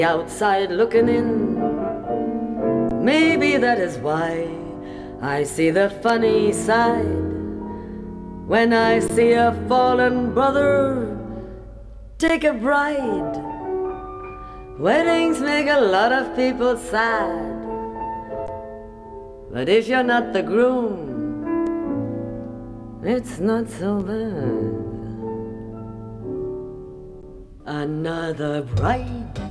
outside looking in. Maybe that is why I see the funny side when I see a fallen brother take a bride. Weddings make a lot of people sad, but if you're not the groom, it's not so bad. Another bride